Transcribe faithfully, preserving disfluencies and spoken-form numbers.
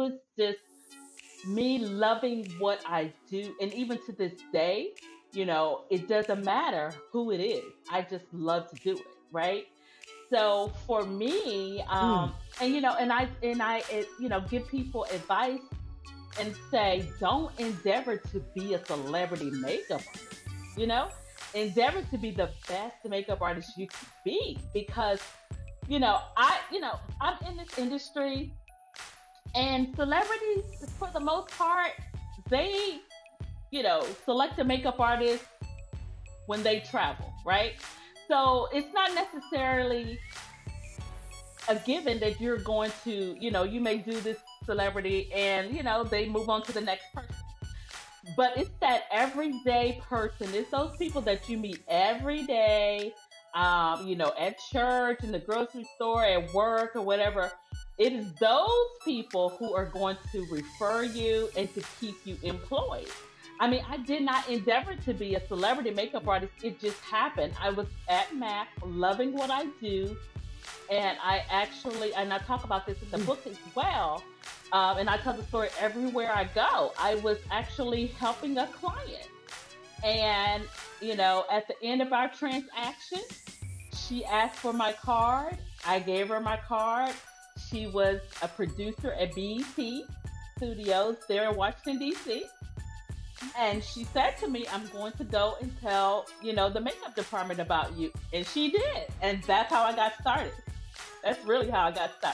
was just me loving what I do. And even to this day, you know, it doesn't matter who it is. I just love to do it, right? So for me, Mm. um, and you know, and I and I, it, you know, give people advice and say, don't endeavor to be a celebrity makeup artist. You know, endeavor to be the best makeup artist you can be, because you know, I, you know, I'm in this industry, and celebrities, for the most part, they, you know, select a makeup artist when they travel, right? So it's not necessarily a given that you're going to, you know, you may do this celebrity and, you know, they move on to the next person. But it's that everyday person. It's those people that you meet every day, um, you know, at church, in the grocery store, at work, or whatever. It is those people who are going to refer you and to keep you employed. I mean, I did not endeavor to be a celebrity makeup artist. It just happened. I was at M A C, loving what I do, and I actually, and I talk about this in the book as well, um, and I tell the story everywhere I go. I was actually helping a client, and you know, at the end of our transaction, she asked for my card. I gave her my card. She was a producer at B E T Studios there in Washington, D C. And she said to me, I'm going to go and tell, you know, the makeup department about you. And she did. And that's how I got started. That's really how I got started.